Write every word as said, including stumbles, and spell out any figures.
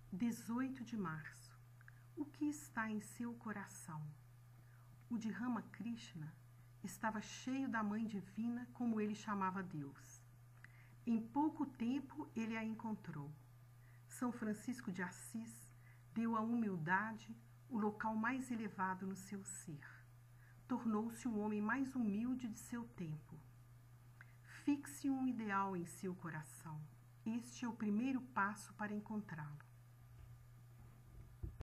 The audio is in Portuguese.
dezoito de março. O que está em seu coração? O de Ramakrishna estava cheio da Mãe Divina, como ele chamava Deus. Em pouco tempo ele a encontrou. São Francisco de Assis deu à humildade o local mais elevado no seu ser. Tornou-se o homem mais humilde de seu tempo. Fixe um ideal em seu coração. Este é o primeiro passo para encontrá-lo.